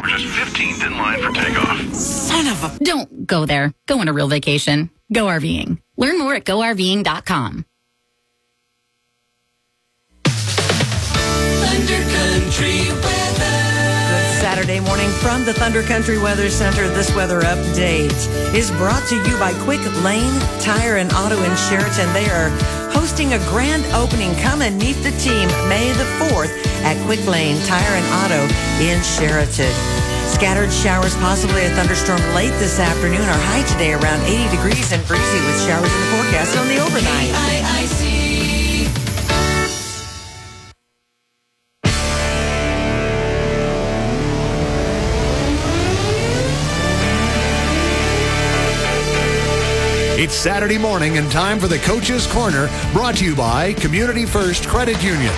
We're just 15th in line for takeoff. Son of a... Don't go there. Go on a real vacation. Go RVing. Learn more at GoRVing.com. Thunder Country weather. Good Saturday morning from the Thunder Country Weather Center. This weather update is brought to you by Quick Lane Tire and Auto in Sheraton. They are hosting a grand opening. Come and meet the team May the 4th at Quick Lane Tire and Auto in Sheraton. Scattered showers, possibly a thunderstorm late this afternoon. Our high today around 80 degrees and breezy with showers in the forecast on the overnight. KIIC. It's Saturday morning and time for the Coach's Corner, brought to you by Community First Credit Union.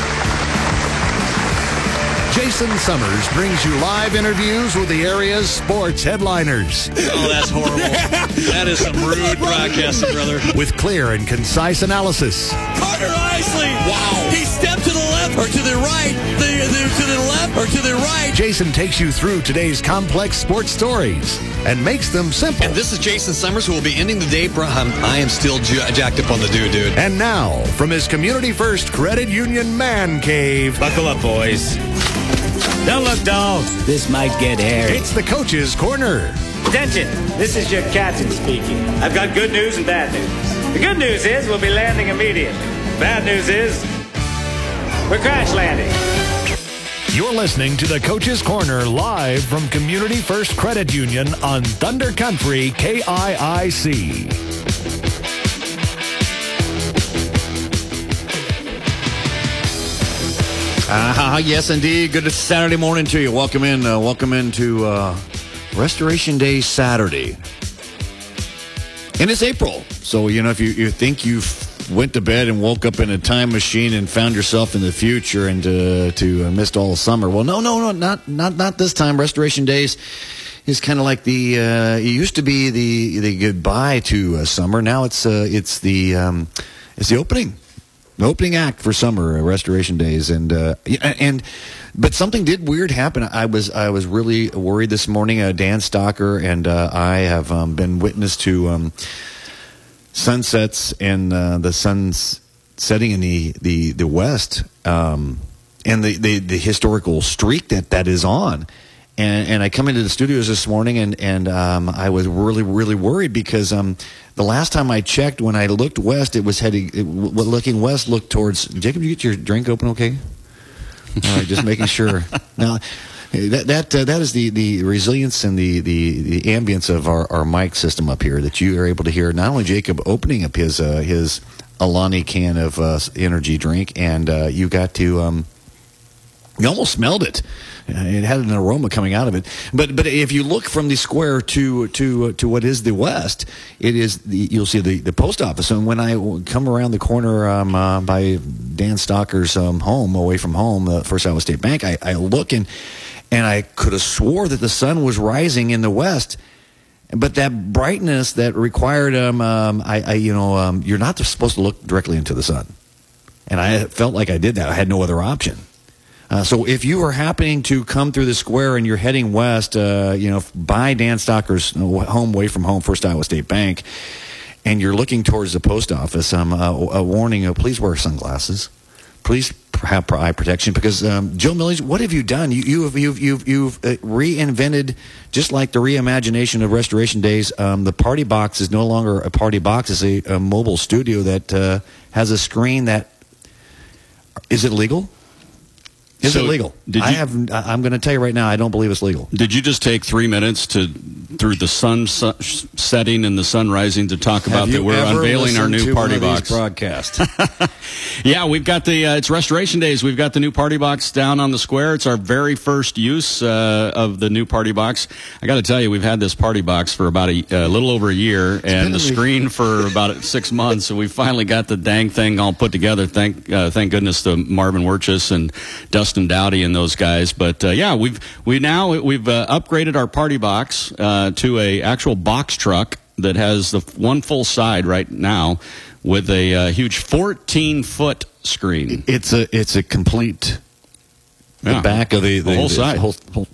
Jason Summers brings you live interviews with the area's sports headliners. Oh, that's horrible. That is some rude broadcasting, brother. With clear and concise analysis. Carter Isley. Wow. He stepped to the left or to the right. To the left or to the right. Jason takes you through today's complex sports stories and makes them simple. And this is Jason Summers, who will be ending the day. I am still jacked up on the dude. And now, from his Community First Credit Union man cave. Buckle up, boys. Don't look dull. This might get hairy. It's the Coach's Corner. Attention, this is your captain speaking. I've got good news and bad news. The good news is we'll be landing immediately. Bad news is we're crash landing. You're listening to the Coach's Corner live from Community First Credit Union on Thunder Country KIIC. Yes, indeed. Good Saturday morning to you. Welcome into Restoration Day Saturday. And it's April. So, if you think you went to bed and woke up in a time machine and found yourself in the future and to missed all of summer. Well, no, not this time. Restoration Days is kind of like it used to be the goodbye to summer. Now it's the opening. The opening act for summer, Restoration Days, but something did weird happen. I was really worried this morning. Dan Stocker and I have been witness to sunsets and the sun's setting in the west, and the historical streak that is on. And I come into the studios this morning, and I was really, really worried because the last time I checked, when I looked west, it was looking west, looked towards... Jacob, you get your drink open okay? All right, just making sure. Now, that is the resilience and the ambience of our mic system up here, that you are able to hear not only Jacob opening up his Alani can of energy drink, and you got to... You almost smelled it. It had an aroma coming out of it. But if you look from the square to what is the west, you'll see the post office. And when I come around the corner by Dan Stocker's home, away from home, First Iowa State Bank, I look and I could have swore that the sun was rising in the west. But that brightness that required you're not supposed to look directly into the sun. And I felt like I did that. I had no other option. So if you are happening to come through the square and you're heading west, by Dan Stocker's home, away from home, First Iowa State Bank, and you're looking towards the post office, a warning: please wear sunglasses. Please have eye protection, because Joe Millage, what have you done? You've reinvented, just like the reimagination of Restoration Days. The party box is no longer a party box; it's a mobile studio that has a screen that. Is it legal? Is it legal? I'm going to tell you right now, I don't believe it's legal. Did you just take 3 minutes through the sun setting and the sun rising to talk about that we're unveiling our new party box broadcast? Yeah, we've got it's Restoration Days. We've got the new party box down on the square. It's our very first use of the new party box. I got to tell you, we've had this party box for about a little over a year, and the screen for about 6 months. So we finally got the dang thing all put together. Thank goodness to Marvin Wirchus and Dustin Dowdy and those guys. But we've upgraded our party box to a actual box truck that has the one full side right now with a huge 14-foot screen. It's a complete the back of the whole side.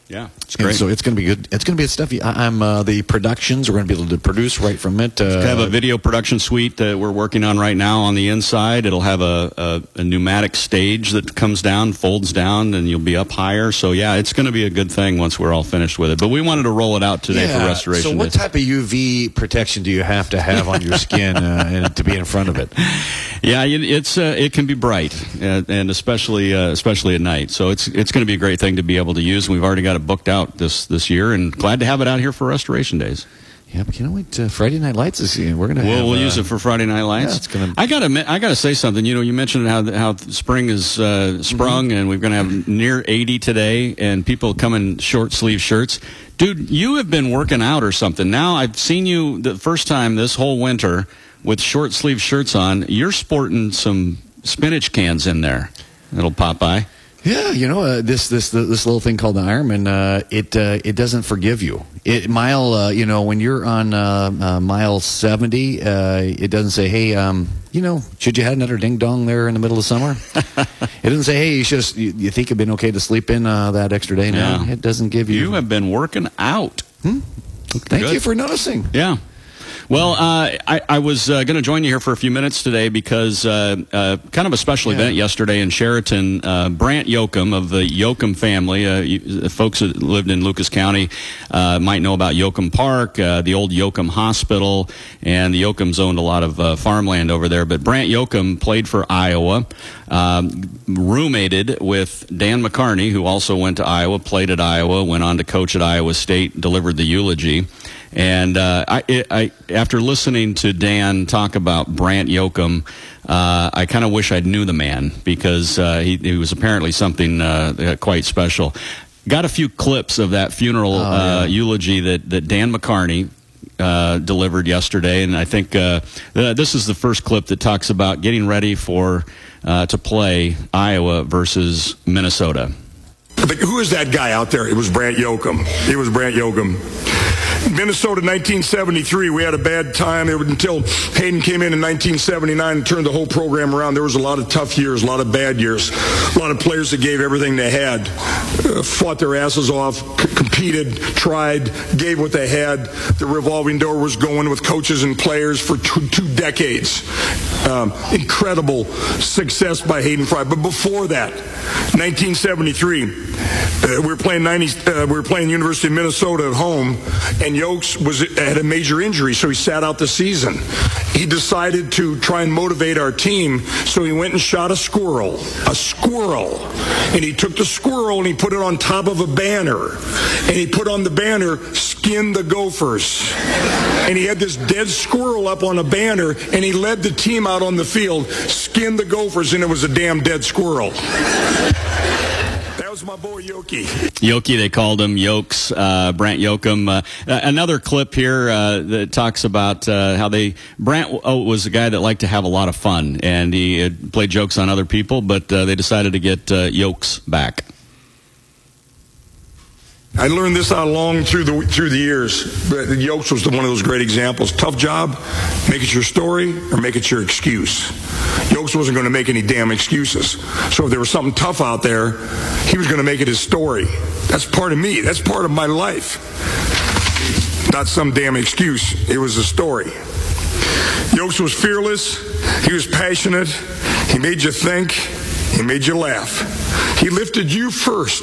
Yeah, it's And great. so it's going to be good. It's going to be good stuff. I'm the productions. We're going to be able to produce right from it. We have a video production suite that we're working on right now on the inside. It'll have a pneumatic stage that comes down, folds down, and you'll be up higher. So, yeah, it's going to be a good thing once we're all finished with it. But we wanted to roll it out today for Restoration So what Days. type of UV protection do you have on your skin and to be in front of it? Yeah, it can be bright, and especially at night. So it's going to be a great thing to be able to use. We've already got it booked out this year, and glad to have it out here for Restoration Days. Yeah, but you know what? Friday Night Lights is here. We're going to we'll use it for Friday Night Lights. Yeah, I gotta say something. You mentioned how spring is sprung, and we're going to have near 80 today, and people come in short sleeve shirts. Dude, you have been working out or something. Now I've seen you the first time this whole winter with short sleeve shirts on. You're sporting some spinach cans in there. It'll pop by. Yeah, this little thing called the Ironman, it doesn't forgive you. When you're on mile 70, it doesn't say, hey, should you have another ding dong there in the middle of summer? It doesn't say, hey, you think it'd been okay to sleep in that extra day now. Yeah. It doesn't give you. You have been working out. Thank you for noticing. Yeah. Well, I was going to join you here for a few minutes today because kind of a special event yesterday in Sheraton. Brant Yoakum of the Yoakum family, folks that lived in Lucas County might know about Yoakum Park, the old Yoakum Hospital, and the Yoakums owned a lot of farmland over there. But Brant Yoakum played for Iowa, roommated with Dan McCarney, who also went to Iowa, played at Iowa, went on to coach at Iowa State, delivered the eulogy. And after listening to Dan talk about Brant Yoakum, I kind of wish I knew the man because he was apparently something quite special. Got a few clips of that funeral eulogy that Dan McCarney delivered yesterday, and I think this is the first clip that talks about getting ready to play Iowa versus Minnesota. But who is that guy out there? It was Brant Yoakum. Minnesota 1973, we had a bad time until Hayden came in 1979 and turned the whole program around. There was a lot of tough years, a lot of bad years, a lot of players that gave everything they had, fought their asses off, competed, tried, gave what they had. The revolving door was going with coaches and players for two decades. Incredible success by Hayden Fry. But before that, 1973, we were playing University of Minnesota at home, and Yokes had a major injury, so he sat out the season. He decided to try and motivate our team, so he went and shot a squirrel, and he took the squirrel and he put it on top of a banner, and he put on the banner, "Skin the Gophers." And he had this dead squirrel up on a banner, and he led the team out on the field, "Skin the Gophers," and it was a damn dead squirrel. That was my boy Yoki. Yoki, they called him Yokes, Brant Yoakum. Another clip here that talks about how Brant was a guy that liked to have a lot of fun, and he played jokes on other people, but they decided to get Yokes back. I learned this out long through the years. But Yokes was one of those great examples. Tough job, make it your story or make it your excuse. Yokes wasn't going to make any damn excuses. So if there was something tough out there, he was going to make it his story. That's part of me. That's part of my life. Not some damn excuse. It was a story. Yokes was fearless. He was passionate. He made you think. He made you laugh. He lifted you first.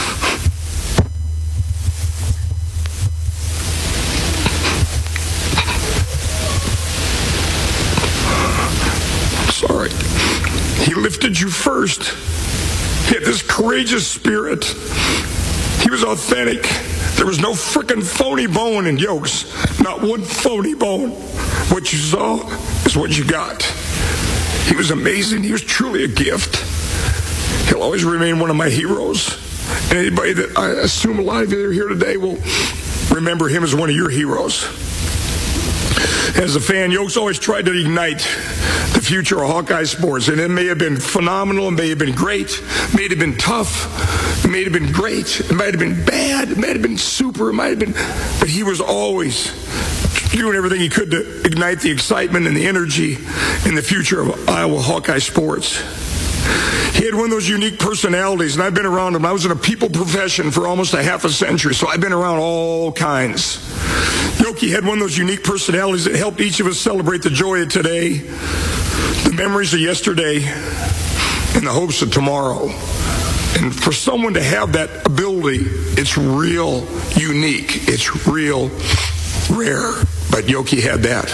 Sorry. He lifted you first. He had this courageous spirit. He was authentic. There was no frickin' phony bone in Yokes. Not one phony bone. What you saw is what you got. He was amazing. He was truly a gift. He'll always remain one of my heroes. And anybody that I assume a lot of you that are here today will remember him as one of your heroes. As a fan, Yokes always tried to ignite the future of Hawkeye sports, and it may have been phenomenal, it may have been great, it may have been tough, it may have been great, it might have been bad, it might have been super, it might have been, but he was always doing everything he could to ignite the excitement and the energy in the future of Iowa Hawkeye sports. He He had one of those unique personalities, and I've been around him. I was in a people profession for almost a half a century, so I've been around all kinds. Yoki had one of those unique personalities that helped each of us celebrate the joy of today, the memories of yesterday, and the hopes of tomorrow. And for someone to have that ability, it's real unique. It's real rare. But Yoki had that.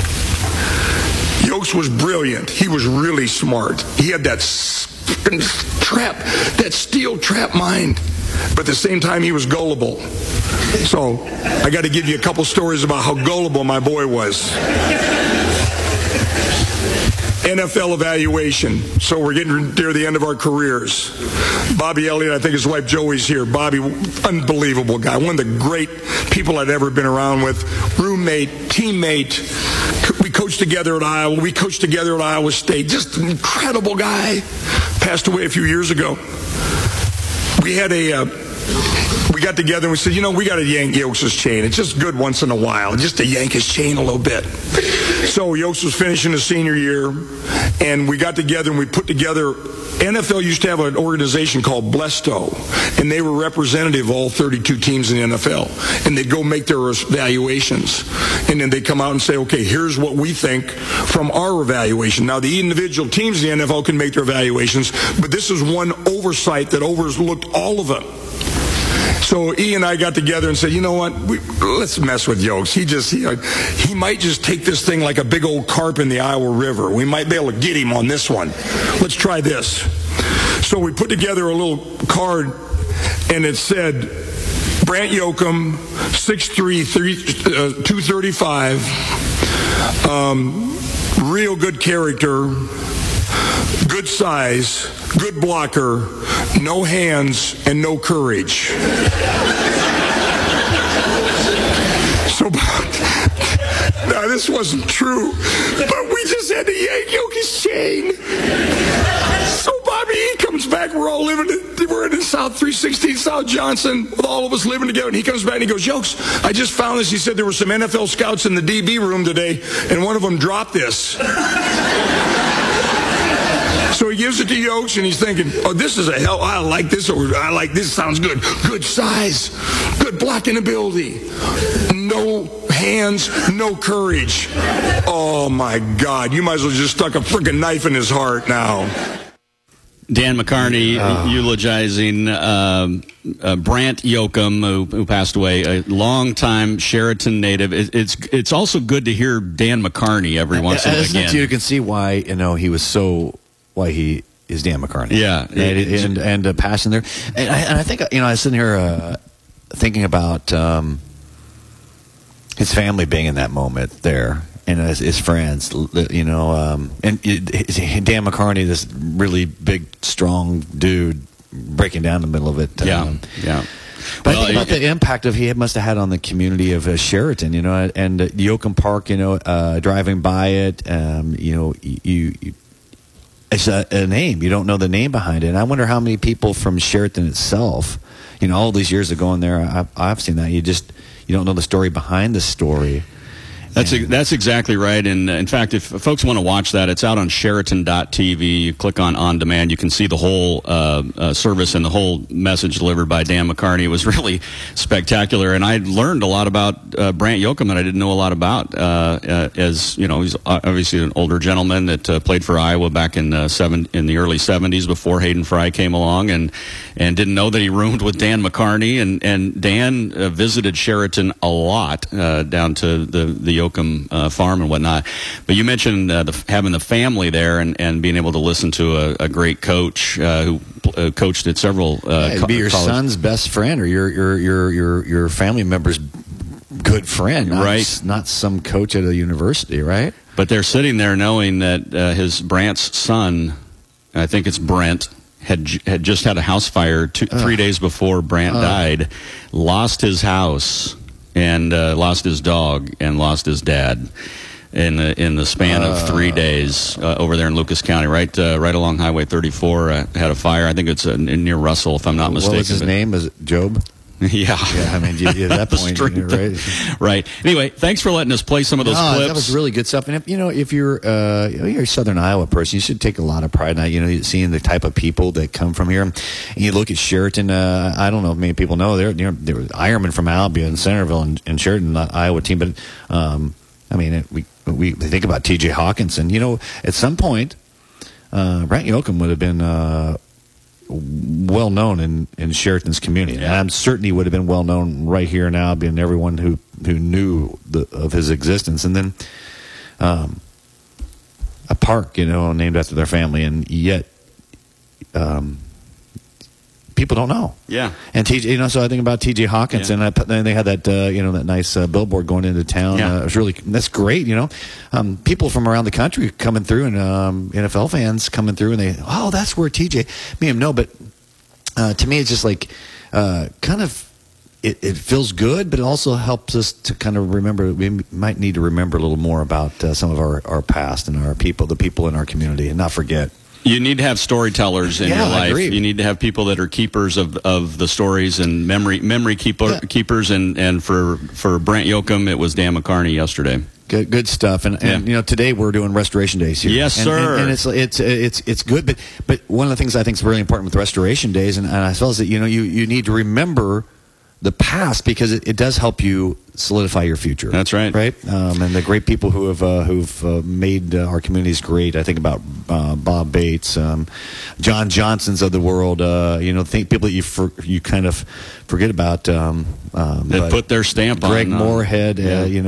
Yokes was brilliant. He was really smart. He had that steel trap mind. But at the same time, he was gullible. So I got to give you a couple stories about how gullible my boy was. NFL evaluation. So we're getting near the end of our careers. Bobby Elliott, I think his wife Joey's here. Bobby, unbelievable guy. One of the great people I'd ever been around with. Roommate, teammate. We coached together at Iowa. We coached together at Iowa State. Just an incredible guy. Passed away a few years ago. We got together and we said, we got to yank Yokes' chain. It's just good once in a while, just to yank his chain a little bit. So Yokes was finishing his senior year, and we got together and we put together, NFL used to have an organization called Blesto, and they were representative of all 32 teams in the NFL. And they'd go make their evaluations. And then they'd come out and say, okay, here's what we think from our evaluation. Now, the individual teams in the NFL can make their evaluations, but this is one oversight that overlooked all of them. So E and I got together and said, you know what, let's mess with Yokes. He might just take this thing like a big old carp in the Iowa River. We might be able to get him on this one. Let's try this. So we put together a little card, and it said, Brant Yoakum, 6'3", 235, real good character, good size, good blocker, no hands, and no courage. So, now this wasn't true, but we just had to yank Yoki's chain. So Bobby E comes back. We're in South 316 South Johnson with all of us living together. And he comes back and he goes, Yokes, I just found this. He said there were some NFL scouts in the DB room today, and one of them dropped this. So he gives it to Yokes, and he's thinking, this is I like this, or I like this, sounds good. Good size, good blocking ability, no hands, no courage. Oh, my God. You might as well just stuck a freaking knife in his heart now. Dan McCarney eulogizing Brant Yoakum, who passed away, a longtime Sheraton native. It's also good to hear Dan McCarney every once in a while again. You can see why he was so... why he is Dan McCarney. Yeah. And passion there. And I think, I was sitting here thinking about his family being in that moment there, and his friends, and Dan McCarney, this really big, strong dude, breaking down in the middle of it. Yeah. But I think about the impact he must have had on the community of Sheraton, and Yoakum Park, driving by it, it's a name. You don't know the name behind it. And I wonder how many people from Sheraton itself, all these years ago in there, I've seen that. You don't know the story behind the story. That's exactly right. And in fact, if folks want to watch that, it's out on Sheraton.tv. You click on demand. You can see the whole service and the whole message delivered by Dan McCarney. It was really spectacular. And I learned a lot about Brant Yoakum that I didn't know a lot about. As he's obviously an older gentleman that played for Iowa back in the early 70s before Hayden Fry came along, and didn't know that he roomed with Dan McCarney. And Dan visited Sheraton a lot down to the Yoakum farm and whatnot. But you mentioned having the family there and being able to listen to a great coach who coached at several be your son's best friend or your family member's good friend, right? Not some coach at a university, right? But they're sitting there knowing that Brant's son, I think it's Brent, had just had a house fire 3 days before Brant died, lost his house, and lost his dog, and lost his dad in the span of 3 days over there in Lucas County, right along Highway 34. Had a fire. I think it's near Russell, if I'm not mistaken. What was his name? Is it Job? Yeah. I mean, at that point, right? Right. Anyway, thanks for letting us play some of those clips. That was really good stuff. And if you're a Southern Iowa person, you should take a lot of pride in that. Seeing the type of people that come from here. And you look at Sheraton. I don't know if many people know there were Ironman from Albia and Centerville and Sheraton, the Iowa team. But we think about T.J. Hawkinson. At some point, Brent Yoakum would have been well known in Sheraton's community, and I'm certain he would have been well known right here in Albia, and everyone who knew of his existence. And then a park, named after their family, and yet people don't know. Yeah. And TJ, so I think about T.J. Hawkinson. Yeah. They had that, that nice billboard going into town. Yeah. That's great. People from around the country coming through, and NFL fans coming through, and that's where TJ. No, but to me, it's just like kind of. It feels good, but it also helps us to kind of remember. We might need to remember a little more about some of our past and our people, the people in our community, and not forget. You need to have storytellers in your life. I agree. You need to have people that are keepers of the stories and memory keepers. And for Brent Yoakum, it was Dan McCarney yesterday. Good stuff. And today we're doing Restoration Days here. Yes, sir. And it's good. But one of the things I think is really important with Restoration Days, and I feel is that you need to remember the past, because it does help you solidify your future. That's right. Right? And the great people who've made our communities great. I think about Bob Bates, John Johnson's of the world. People that you kind of forget about. That put their stamp on. Greg Moorhead,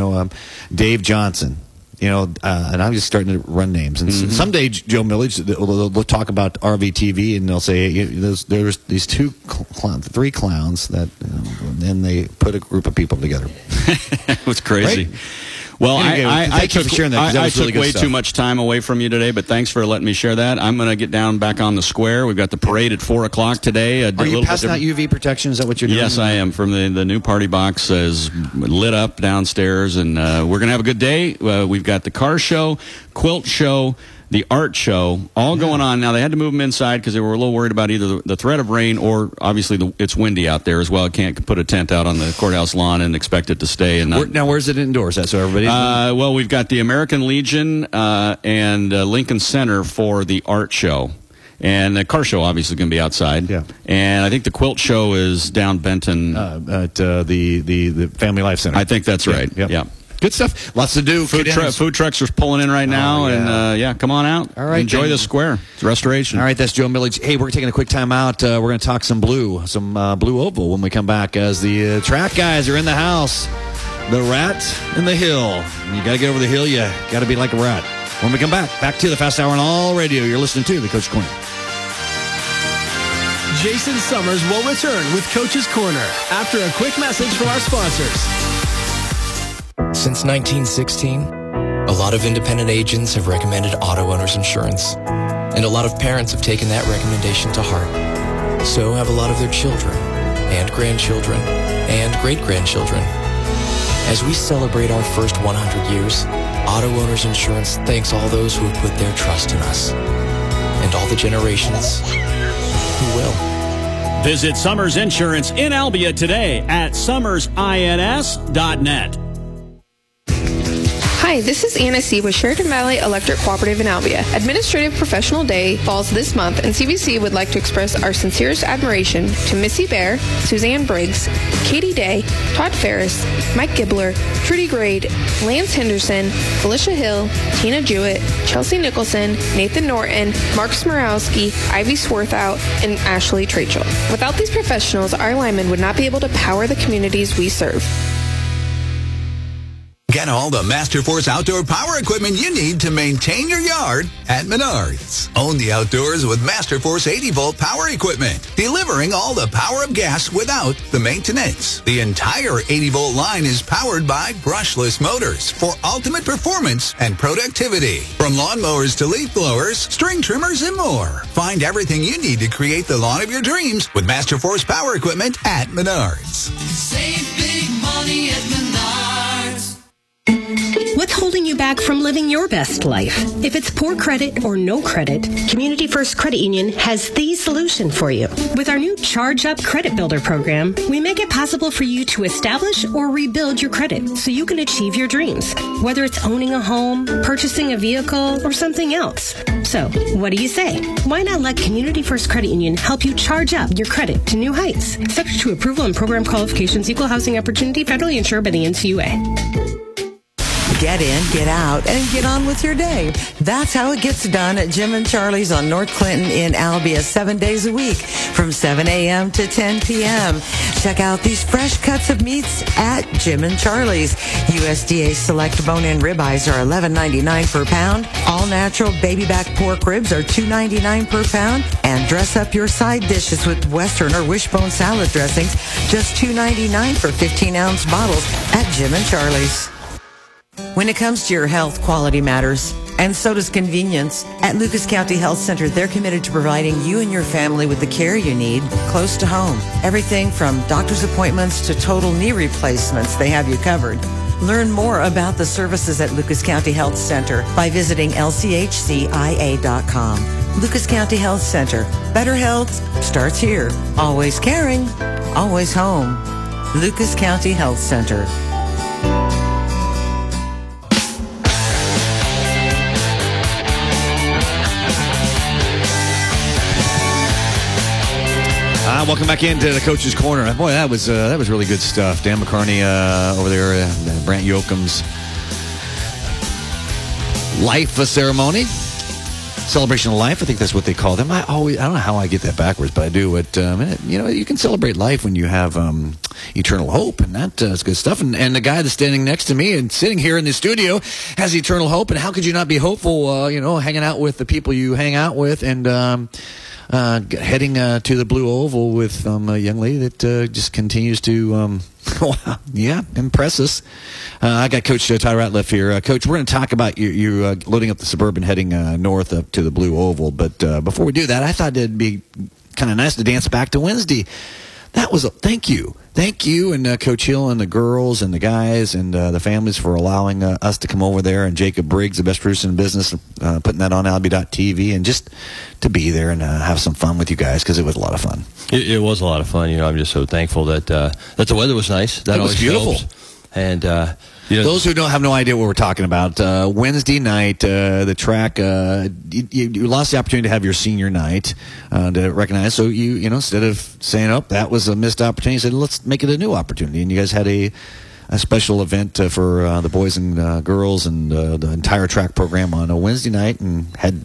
Dave Johnson. And I'm just starting to run names. And someday, Joe Millage, they'll talk about RVTV, and they'll say there's these three clowns that, and then they put a group of people together. It was crazy. Right? Well, anyway, I took really way too much time away from you today, but thanks for letting me share that. I'm going to get down back on the square. We've got the parade at 4 o'clock today. Are you passing out UV protection? Is that what you're doing? Yes, I am. From the new party box is lit up downstairs, and we're going to have a good day. We've got the car show, quilt show, the art show, all going on. Now, they had to move them inside because they were a little worried about either the threat of rain or, obviously, it's windy out there as well. Can't put a tent out on the courthouse lawn and expect it to stay. And now, where's it indoors? So everybody. Well, we've got the American Legion and Lincoln Center for the art show. And the car show, obviously, is going to be outside. Yeah. And I think the quilt show is down Benton. At the Family Life Center. I think that's right. Yep. Yeah. Good stuff. Lots to do. Food trucks are pulling in right now. And, come on out. All right. Enjoy the square. It's Restoration. All right, that's Joe Millage. Hey, we're taking a quick time out. We're going to talk some Blue Oval when we come back, as the track guys are in the house. The Rat and the Hill. You got to get over the hill. You got to be like a rat. When we come back to the Fast Hour on All Radio. You're listening to the Coach's Corner. Jason Summers will return with Coach's Corner after a quick message from our sponsors. Since 1916, a lot of independent agents have recommended auto owners insurance, and a lot of parents have taken that recommendation to heart. So have a lot of their children, and grandchildren, and great-grandchildren. As we celebrate our first 100 years, Auto Owners Insurance thanks all those who have put their trust in us, and all the generations who will. Visit Summers Insurance in Albia today at summersins.net. Hi, this is Anna C. with Sheridan Valley Electric Cooperative in Albia. Administrative Professional Day falls this month, and CBC would like to express our sincerest admiration to Missy Bear, Suzanne Briggs, Katie Day, Todd Ferris, Mike Gibbler, Trudy Grade, Lance Henderson, Felicia Hill, Tina Jewett, Chelsea Nicholson, Nathan Norton, Mark Smorowski, Ivy Swarthout, and Ashley Trachel. Without these professionals, our linemen would not be able to power the communities we serve. Get all the Masterforce outdoor power equipment you need to maintain your yard at Menards. Own the outdoors with Masterforce 80-volt power equipment, delivering all the power of gas without the maintenance. The entire 80-volt line is powered by brushless motors for ultimate performance and productivity. From lawnmowers to leaf blowers, string trimmers, and more. Find everything you need to create the lawn of your dreams with Masterforce power equipment at Menards. Save big money at Menards. What's holding you back from living your best life? If it's poor credit or no credit, Community First Credit Union has the solution for you. With our new Charge Up Credit Builder program, we make it possible for you to establish or rebuild your credit so you can achieve your dreams, whether it's owning a home, purchasing a vehicle, or something else. So, what do you say? Why not let Community First Credit Union help you charge up your credit to new heights? Subject to approval and program qualifications, equal housing opportunity, federally insured by the NCUA. Get in, get out, and get on with your day. That's how it gets done at Jim and Charlie's on North Clinton in Albia 7 days a week from 7 a.m. to 10 p.m. Check out these fresh cuts of meats at Jim and Charlie's. USDA select bone-in ribeyes are $11.99 per pound. All-natural baby back pork ribs are $2.99 per pound. And dress up your side dishes with Western or wishbone salad dressings, just $2.99 for 15-ounce bottles at Jim and Charlie's. When it comes to your health, quality matters, and so does convenience. At Lucas County Health Center, they're committed to providing you and your family with the care you need close to home. Everything from doctor's appointments to total knee replacements, they have you covered. Learn more about the services at Lucas County Health Center by visiting lchcia.com. Lucas County Health Center. Better health starts here. Always caring, always home. Lucas County Health Center. Welcome back into the Coach's Corner. Boy, that was really good stuff. Dan McCarney over there, Brant Yoakum's life ceremony, celebration of life. I think that's what they call them. I don't know how I get that backwards, but I do. But you can celebrate life when you have eternal hope, and that's good stuff. And the guy that's standing next to me and sitting here in the studio has eternal hope. And how could you not be hopeful? Hanging out with the people you hang out with, and heading to the Blue Oval with a young lady that just continues to impress us. I got Coach Ty Ratliff here. Coach, we're going to talk about you loading up the Suburban, heading north up to the Blue Oval. But before we do that, I thought it'd be kind of nice to dance back to Wednesday. That was thank you, and Coach Hill and the girls and the guys and the families for allowing us to come over there, and Jacob Briggs, the best producer in business, putting that on Albie.tv, and just to be there and have some fun with you guys, because it was a lot of fun. It was a lot of fun. I'm just so thankful that the weather was nice. That was beautiful. Helps. And those who don't have no idea what we're talking about, Wednesday night, the track, you lost the opportunity to have your senior night to recognize. So you instead of saying, "Oh, that was a missed opportunity," you said, "Let's make it a new opportunity." And you guys had a special event for the boys and girls and the entire track program on a Wednesday night, and had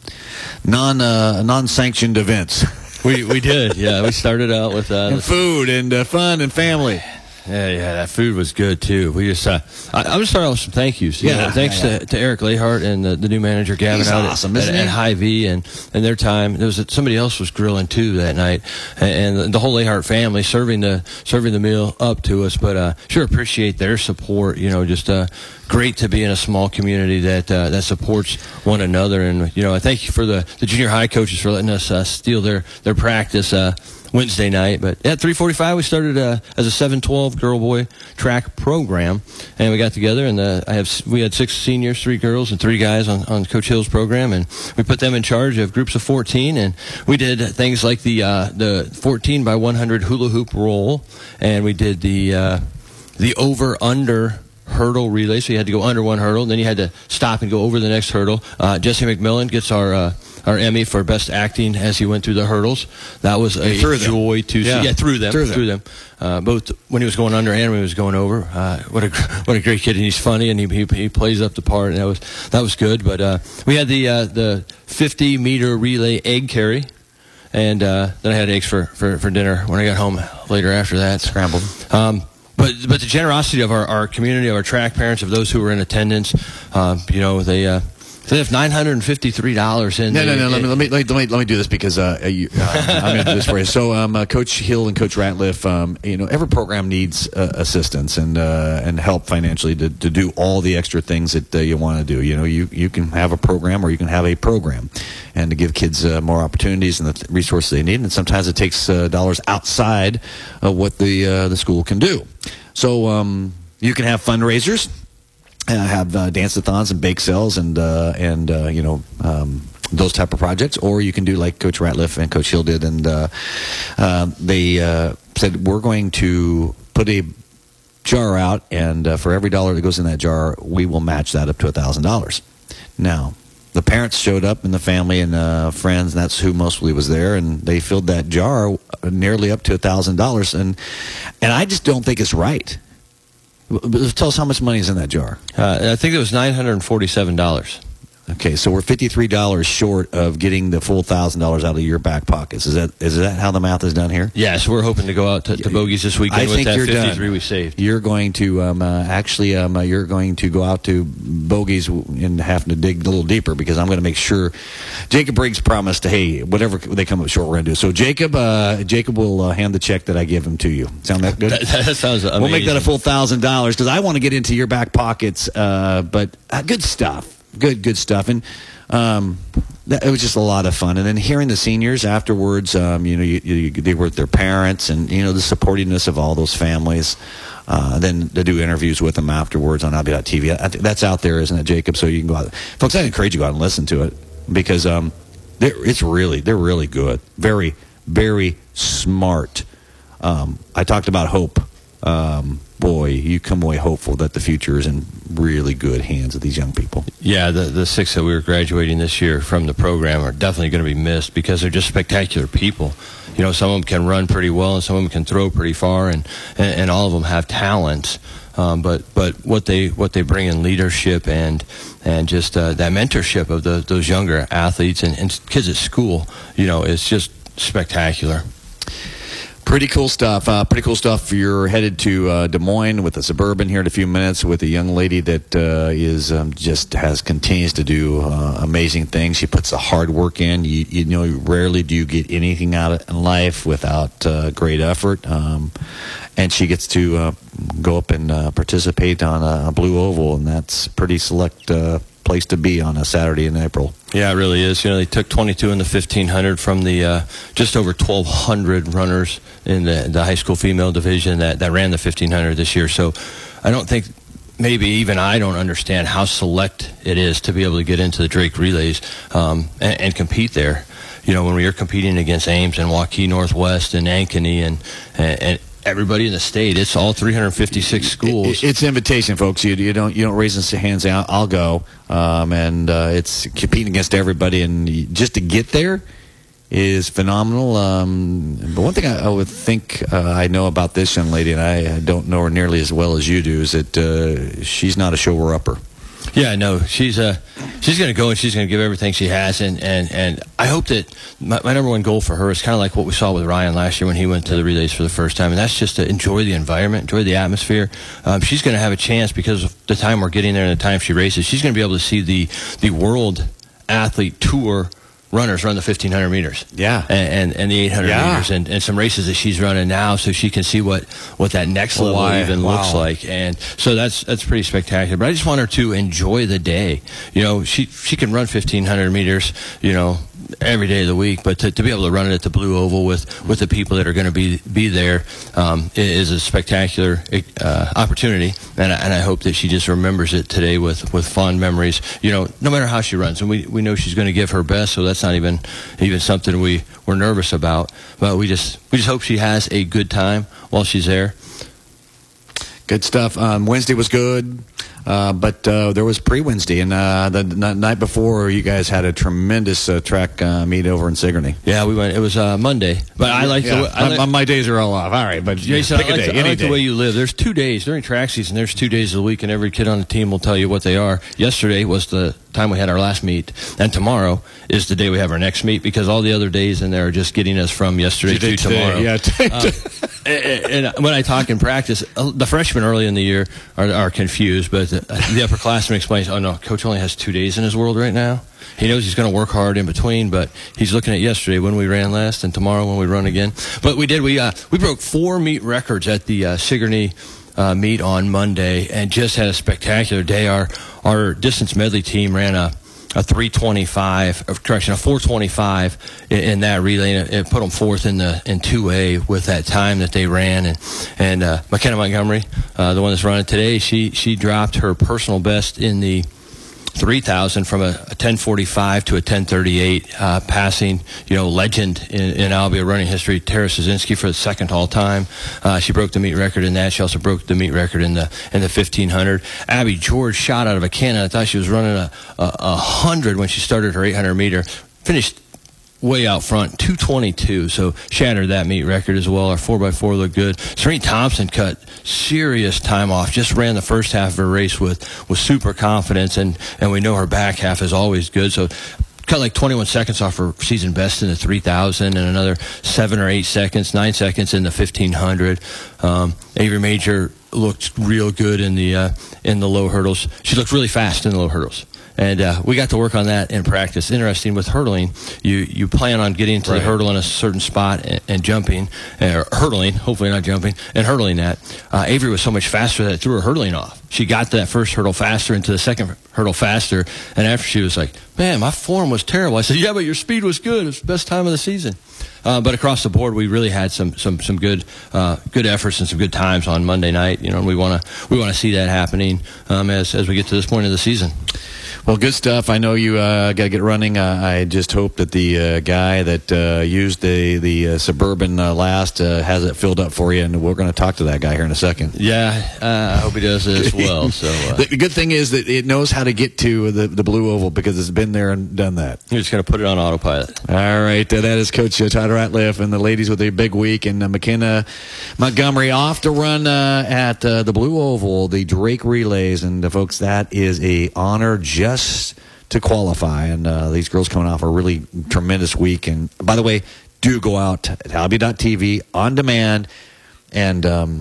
non-sanctioned events. We did, yeah. We started out with and food and fun and family. Yeah, that food was good too. We just, I'm going to start off with some thank yous. Thanks to Eric Lahart and the new manager Gavin. He's awesome, isn't he? And Hy-Vee and their time. There was somebody else was grilling too that night, and the whole Lahart family serving the meal up to us. But sure appreciate their support. Just great to be in a small community that supports one another. And I thank you for the junior high coaches for letting us steal their practice Wednesday night. But at 3:45 we started as a 7-12 girl-boy track program, and we got together, and we had 6 seniors, 3 girls, and 3 guys on Coach Hill's program, and we put them in charge of groups of 14, and we did things like the 14 by 100 hula hoop roll, and we did the over-under hurdle relay, so you had to go under one hurdle, and then you had to stop and go over the next hurdle. Jesse McMillan gets our Emmy for best acting as he went through the hurdles. That was a joy to see. Yeah, through them. Both when he was going under and when he was going over. What a great kid, and he's funny, and he plays up the part, and that was good. But we had the 50-meter relay egg carry, and then I had eggs for dinner when I got home later after that. Scrambled. But the generosity of our community, of our track parents, of those who were in attendance, they have $953 in. No. Let me do this, because I'm going to do this for you. So, Coach Hill and Coach Ratliff, every program needs assistance and help financially to do all the extra things that you want to do. You can have a program, or you can have a program, and to give kids more opportunities and the resources they need. And sometimes it takes dollars outside of what the school can do. So you can have fundraisers. have dance-a-thons and bake sales and those type of projects, or you can do like Coach Ratliff and Coach Hill did, and they said we're going to put a jar out, and for every dollar that goes in that jar, we will match that up to $1,000. Now, the parents showed up and the family and friends, and that's who mostly was there, and they filled that jar nearly up to $1,000, and I just don't think it's right. Tell us how much money is in that jar. I think it was $947. Okay, so we're $53 short of getting the full $1,000 out of your back pockets. Is that how the math is done here? Yeah, so we're hoping to go out to Bogies this weekend with that 53 we saved. You're going to you're going to go out to Bogies and having to dig a little deeper, because I'm going to make sure Jacob Briggs promised to, hey, whatever they come up short, we're going to do. So Jacob will hand the check that I give him to you. Sound that good? That sounds amazing. We'll make that a full $1,000 because I want to get into your back pockets. But good stuff. Good stuff, and it was just a lot of fun. And then hearing the seniors afterwards, they were with their parents, and the supportiveness of all those families. Then to do interviews with them afterwards on Albia.tv. I think that's out there, isn't it, Jacob? So you can go out, folks. I encourage you to go out and listen to it, because they're really good, very, very smart. I talked about hope. Boy, you come away hopeful that the future is in really good hands of these young people. Yeah, the 6 that we were graduating this year from the program are definitely going to be missed, because they're just spectacular people. Some of them can run pretty well, and some of them can throw pretty far, and all of them have talent. But what they bring in leadership and just that mentorship of those younger athletes and kids at school, it's just spectacular. Pretty cool stuff. You're headed to Des Moines with a Suburban here in a few minutes with a young lady that continues to do amazing things. She puts the hard work in. Rarely do you get anything out of in life without great effort. And she gets to go up and participate on a Blue Oval, and that's pretty select place to be on a Saturday in April. Yeah, it really is. They took 22 in the 1500 from the just over 1,200 runners in the high school female division that ran the 1500 this year. So I don't think, maybe even I don't understand how select it is to be able to get into the Drake Relays and compete there. When we are competing against Ames and Waukee Northwest and Ankeny and everybody in the state, it's all 356 schools. It's invitation, folks. You don't raise your hands out. I'll go, and it's competing against everybody, and just to get there is phenomenal. But one thing I would think I know about this young lady, and I don't know her nearly as well as you do, is that she's not a shower-upper. Yeah, no, she's going to go and she's going to give everything she has, and I hope that my number one goal for her is kind of like what we saw with Ryan last year when he went to the relays for the first time, and that's just to enjoy the environment, enjoy the atmosphere. She's going to have a chance, because of the time we're getting there and the time she races, she's going to be able to see the World Athlete Tour runners run the 1,500 meters, and the 800 meters, and some races that she's running now, so she can see what that next level even looks like, and so that's pretty spectacular. But I just want her to enjoy the day. She can run 1,500 meters, every day of the week, but to be able to run it at the Blue Oval with the people that are going to be there is a spectacular opportunity, and I hope that she just remembers it today with fond memories. No matter how she runs, and we know she's going to give her best, so that's not even something we're nervous about. But we just hope she has a good time while she's there. Good stuff. Wednesday was good. But there was pre-Wednesday, and the night before, you guys had a tremendous track meet over in Sigourney. Yeah, we went. It was Monday, but I like my days are all off. All right, but Jason, pick a day. I like the way you live. There's 2 days during track season. There's 2 days of the week, and every kid on the team will tell you what they are. Yesterday was the time we had our last meet, and tomorrow is the day we have our next meet, because all the other days in there are just getting us from yesterday to tomorrow. Yeah. And when I talk in practice, the freshmen early in the year are confused, but the upperclassman explains, "Oh no, Coach only has 2 days in his world right now. He knows he's going to work hard in between, but he's looking at yesterday when we ran last and tomorrow when we run again." But we did. We broke 4 meet records at the Sigourney meet on Monday, and just had a spectacular day. Our distance medley team ran a 4:25 in that relay. And it put them fourth in 2A with that time that they ran. And McKenna Montgomery, the one that's running today, she dropped her personal best in the 3,000 from a 10:45 to a 10:38, passing, legend in Albia running history, Tara Szynski, for the second all-time. She broke the meet record in that. She also broke the meet record in the 1,500. Abby George shot out of a cannon. I thought she was running a 100 when she started her 800 meter. Finished way out front, 2:22, so shattered that meet record as well. Our 4x4 looked good. Serene Thompson cut serious time off, just ran the first half of her race with super confidence, and we know her back half is always good, so cut like 21 seconds off her season best in the 3,000 and another 7 or 8 seconds, 9 seconds in the 1,500. Avery Major looked real good in the low hurdles. She looked really fast in the low hurdles. And we got to work on that in practice. Interesting, with hurdling, you plan on getting to the hurdle in a certain spot and jumping, or hurdling, hopefully not jumping, and hurdling that. Avery was so much faster that it threw her hurdling off. She got to that first hurdle faster, into the second hurdle faster, and after she was like, man, my form was terrible. I said, yeah, but your speed was good. It was the best time of the season. But across the board, we really had some good efforts and some good times on Monday night. And we want to see that happening as we get to this point of the season. Well, good stuff. I know you got to get running. I just hope that the guy that used the Suburban last has it filled up for you, and we're going to talk to that guy here in a second. Yeah, I hope he does as well. So the good thing is that it knows how to get to the Blue Oval because it's been there and done that. You're just going to put it on autopilot. All right, that is Coach Todd Ratliff and the ladies with a big week, and McKenna Montgomery off to run at the Blue Oval, the Drake Relays, and folks, that is a honor just to qualify, and these girls coming off a really tremendous week. And by the way, do go out to Albia.tv on demand, and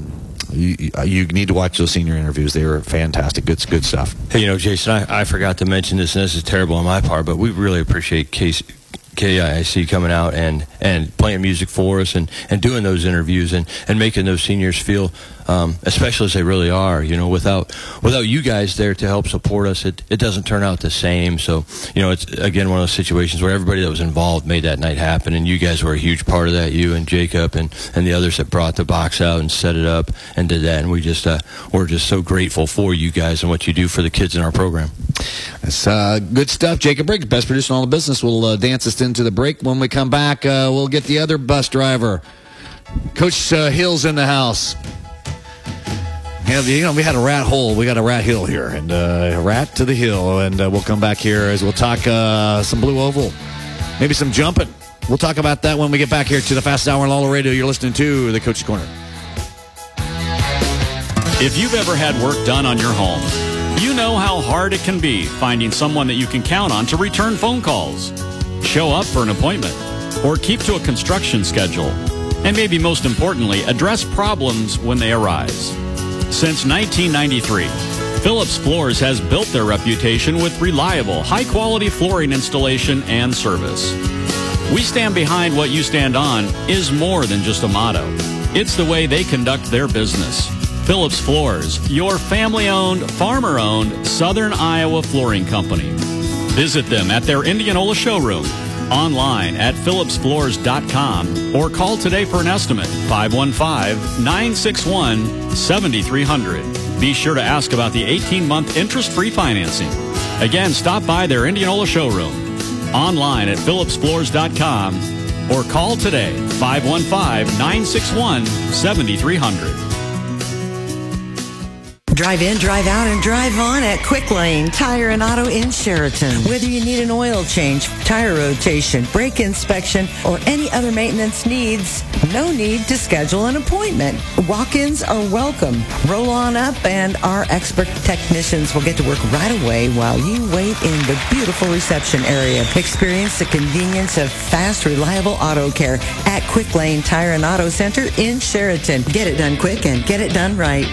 you need to watch those senior interviews. They were fantastic. Good stuff. Hey, Jason, I forgot to mention this, and this is terrible on my part, but we really appreciate KIC coming out and playing music for us and doing those interviews and making those seniors feel as special as they really are. Without you guys there to help support us, it doesn't turn out the same. So, it's, again, one of those situations where everybody that was involved made that night happen, and you guys were a huge part of that, you and Jacob and the others that brought the box out and set it up and did that. And we're just so grateful for you guys and what you do for the kids in our program. That's good stuff. Jacob Briggs, best producer in all the business, will dance us into the break. When we come back, we'll get the other bus driver. Coach Hill's in the house. We had a rat hole. We got a rat hill here, and a rat to the hill. And we'll come back here as we'll talk some Blue Oval, maybe some jumping. We'll talk about that when we get back here to the Fastest Hour on Lawler Radio. You're listening to the Coach's Corner. If you've ever had work done on your home, you know how hard it can be finding someone that you can count on to return phone calls, show up for an appointment, or keep to a construction schedule, and maybe most importantly, address problems when they arise. Since 1993, Phillips Floors has built their reputation with reliable, high-quality flooring installation and service. We stand behind what you stand on is more than just a motto. It's the way they conduct their business. Phillips Floors, your family-owned, farmer-owned Southern Iowa flooring company. Visit them at their Indianola showroom, online at phillipsfloors.com, or call today for an estimate, 515-961-7300. Be sure to ask about the 18-month interest-free financing. Again, stop by their Indianola showroom, online at phillipsfloors.com, or call today, 515-961-7300. Drive in, drive out, and drive on at Quick Lane Tire and Auto in Sheraton. Whether you need an oil change, tire rotation, brake inspection, or any other maintenance needs, no need to schedule an appointment. Walk-ins are welcome. Roll on up, and our expert technicians will get to work right away while you wait in the beautiful reception area. Experience the convenience of fast, reliable auto care at Quick Lane Tire and Auto Center in Sheraton. Get it done quick and get it done right.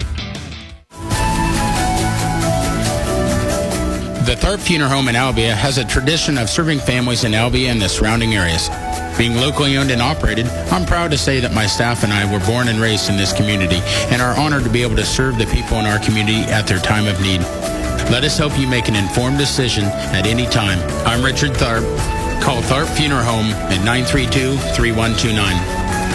The Tharp Funeral Home in Albia has a tradition of serving families in Albia and the surrounding areas. Being locally owned and operated, I'm proud to say that my staff and I were born and raised in this community and are honored to be able to serve the people in our community at their time of need. Let us help you make an informed decision at any time. I'm Richard Tharp. Call Tharp Funeral Home at 932-3129.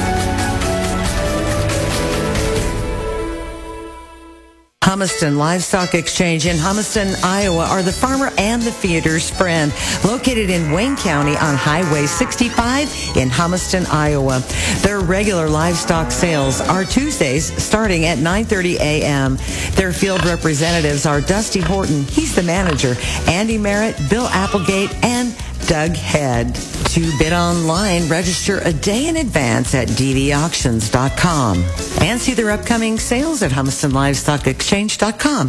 Humiston Livestock Exchange in Humiston, Iowa are the farmer and the feeder's friend. Located in Wayne County on Highway 65 in Humiston, Iowa. Their regular livestock sales are Tuesdays starting at 9:30 a.m. Their field representatives are Dusty Horton, he's the manager, Andy Merritt, Bill Applegate, and Doug Head. To bid online, register a day in advance at dvauctions.com and see their upcoming sales at HumistonLivestockExchange.com.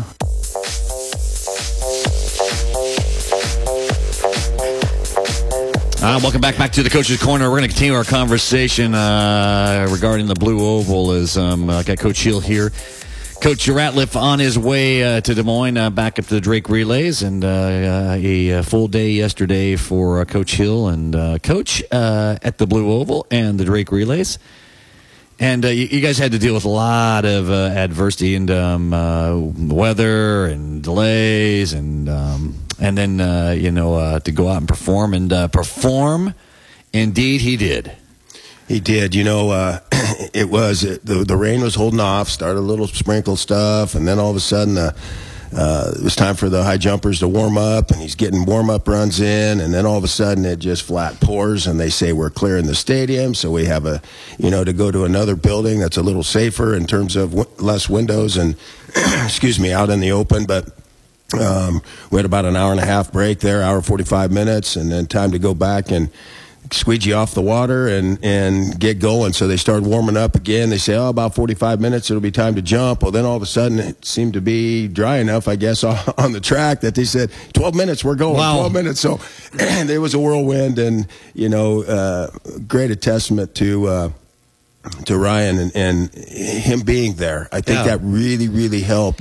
Welcome back to the Coach's Corner. We're going to continue our conversation regarding the Blue Oval as I got Coach Hill here. Coach Ratliff on his way to Des Moines, back up to the Drake Relays, and a full day yesterday for Coach Hill and Coach at the Blue Oval and the Drake Relays. And you guys had to deal with a lot of adversity and weather and delays, and then to go out and perform perform. Indeed, he did. He did. It was the rain was holding off, started a little sprinkle stuff, and then all of a sudden it was time for the high jumpers to warm up, and he's getting warm-up runs in, and then all of a sudden it just flat pours, and they say we're clearing the stadium, so we have to go to another building that's a little safer in terms of less windows and, out in the open, but we had about an hour and a half break there, hour 45 minutes, and then time to go back and squeegee off the water and get going. So they started warming up again. They say, about 45 minutes, it'll be time to jump. Well, then all of a sudden it seemed to be dry enough, I guess, on the track that they said, 12 minutes, we're going. Wow. 12 minutes. So there was a whirlwind, and, great testament to Ryan and him being there. I think that really, really helped.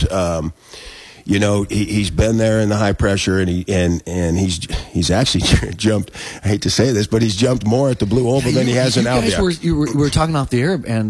He's been there in the high pressure, and he's actually jumped. I hate to say this, but he's jumped more at the Blue Oval than he has in Albia. We were talking off the air, and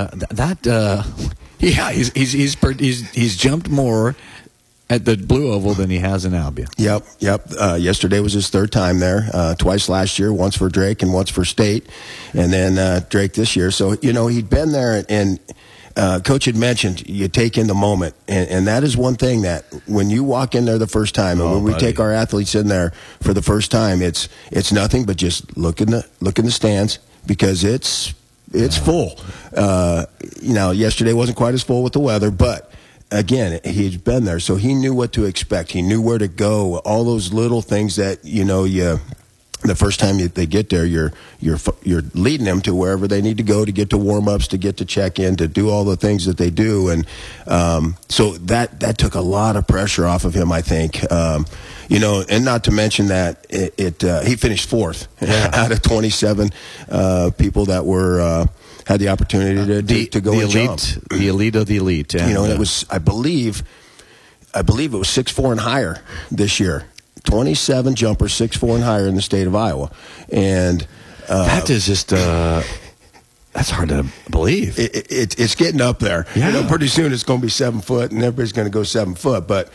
he's jumped more at the Blue Oval than he has in Albia. Yep. Yesterday was his third time there. Twice last year, once for Drake and once for State, and then Drake this year. So he'd been there, and Coach had mentioned you take in the moment, and that is one thing that when you walk in there the first time, and when we take our athletes in there for the first time, it's nothing but just look in the stands, because it's full. Yesterday wasn't quite as full with the weather, but again, he's been there, so he knew what to expect. He knew where to go. All those little things that the first time they get there, you're leading them to wherever they need to go to get to warm-ups, to get to check-in, to do all the things that they do. And so that took a lot of pressure off of him, I think. And not to mention that he finished fourth out of 27 people that were had the opportunity to go and jump. The elite of the elite. And, and it was, I believe it was 6'4" and higher this year. 27 jumpers, 6'4" and higher in the state of Iowa. And that is just that's hard to believe. It's getting up there. Yeah. Pretty soon it's going to be 7 foot, and everybody's going to go 7 foot. But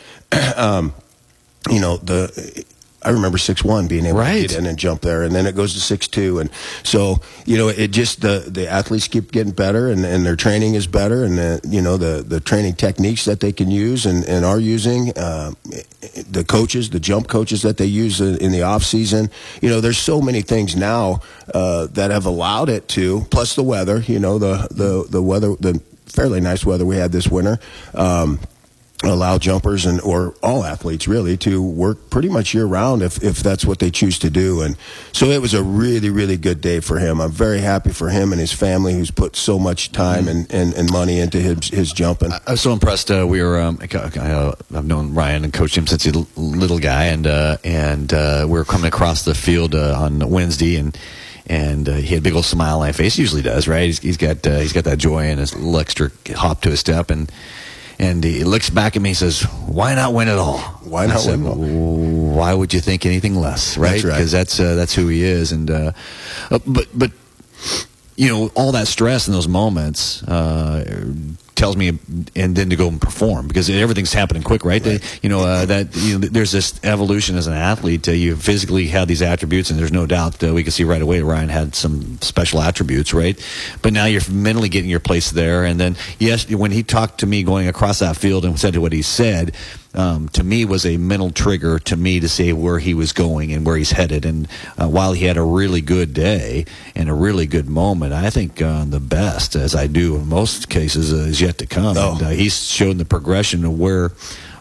I remember 6'1" being able to get in and jump there, and then it goes to 6'2", and so it just the athletes keep getting better, and their training is better, and the training techniques that they can use and are using, the coaches, the jump coaches that they use in the off season. There's so many things now that have allowed it to. Plus the weather, the weather, the fairly nice weather we had this winter. Allow jumpers or all athletes really to work pretty much year round if that's what they choose to do. And so it was a really, really good day for him. I'm very happy for him and his family, who's put so much time and money into his jumping. I was so impressed. We were I've known Ryan and coached him since he's a little guy, and we were coming across the field on Wednesday, and he had a big old smile on his face. He usually does, right? He's got that joy and his little extra hop to his step, and he looks back at me and says, "Why not win it all? Why not win it all? Why would you think anything less?" Right? Because that's who he is. And but all that stress in those moments tells me, and then to go and perform, because everything's happening quick, right? There's this evolution as an athlete. You physically have these attributes, and there's no doubt we can see right away Ryan had some special attributes, right? But now you're mentally getting your place there, and then yes, when he talked to me going across that field and said what he said, to me was a mental trigger to me to say where he was going and where he's headed. And while he had a really good day and a really good moment, I think the best, as I do in most cases, is yet to come. Oh. And he's shown the progression of where,